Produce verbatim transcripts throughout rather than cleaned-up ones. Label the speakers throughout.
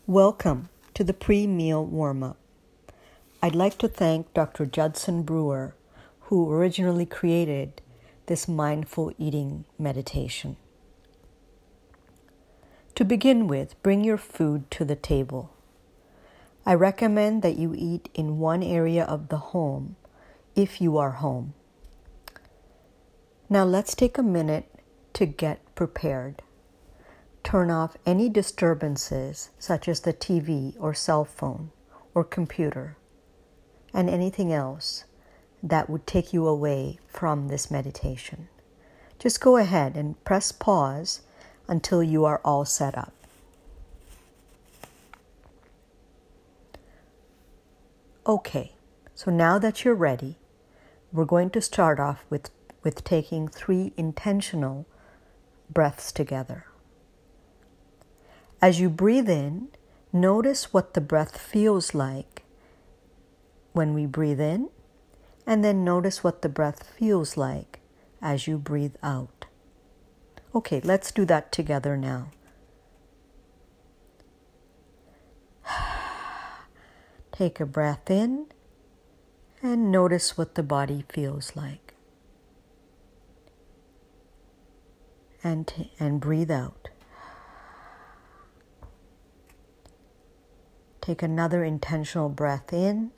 Speaker 1: Welcome to the pre-meal warm-up. I'd like to thank Doctor Judson Brewer, who originally created this mindful eating meditation. To begin with, bring your food to the table. I recommend that you eat in one area of the home if you are home. Now let's take a minute to get prepared. Turn off any disturbances such as the T V or cell phone or computer and anything else that would take you away from this meditation. Just go ahead and press pause until you are all set up. Okay, so now that you're ready, we're going to start off with, with taking three intentional breaths together. As you breathe in, notice what the breath feels like when we breathe in, and then notice what the breath feels like as you breathe out. Okay, let's do that together now. Take a breath in and notice what the body feels like. And, t- and breathe out. Take another intentional breath in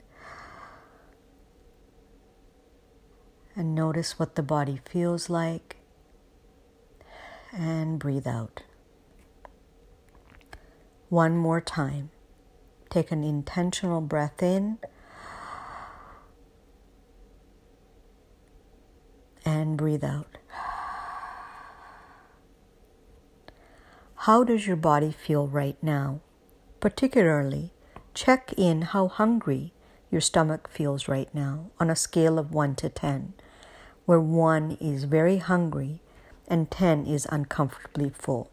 Speaker 1: and notice what the body feels like, and breathe out. One more time. Take an intentional breath in and breathe out. How does your body feel right now? Particularly, check in how hungry your stomach feels right now on a scale of one to ten, where one is very hungry and ten is uncomfortably full.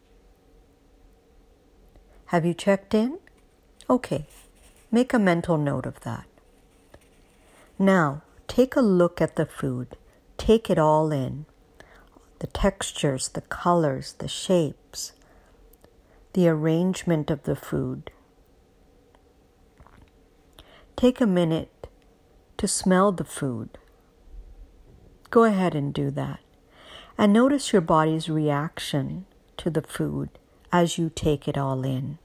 Speaker 1: Have you checked in? Okay, make a mental note of that. Now, take a look at the food. Take it all in. The textures, the colors, the shapes, the arrangement of the food. Take a minute to smell the food. Go ahead and do that. And notice your body's reaction to the food as you take it all in.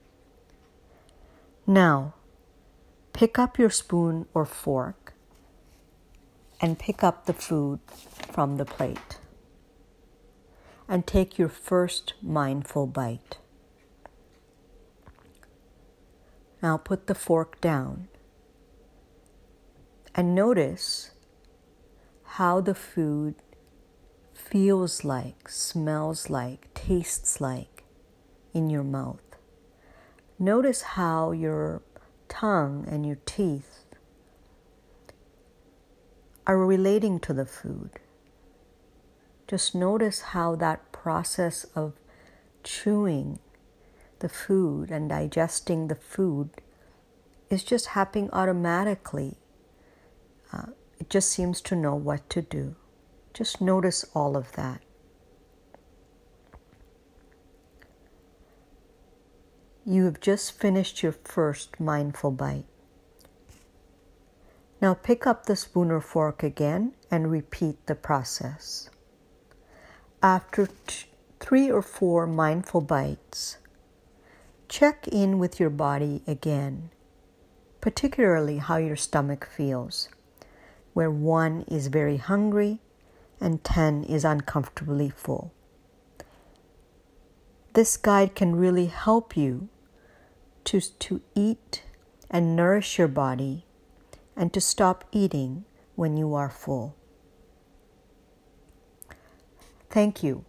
Speaker 1: Now, pick up your spoon or fork and pick up the food from the plate. And take your first mindful bite. Now put the fork down. And notice how the food feels like, smells like, tastes like in your mouth. Notice how your tongue and your teeth are relating to the food. Just notice how that process of chewing the food and digesting the food is just happening automatically. Uh, it just seems to know what to do. Just notice all of that. You have just finished your first mindful bite. Now pick up the spoon or fork again and repeat the process. After t- three or four mindful bites, check in with your body again, particularly how your stomach feels, where one is very hungry and ten is uncomfortably full. This guide can really help you to, to eat and nourish your body and to stop eating when you are full. Thank you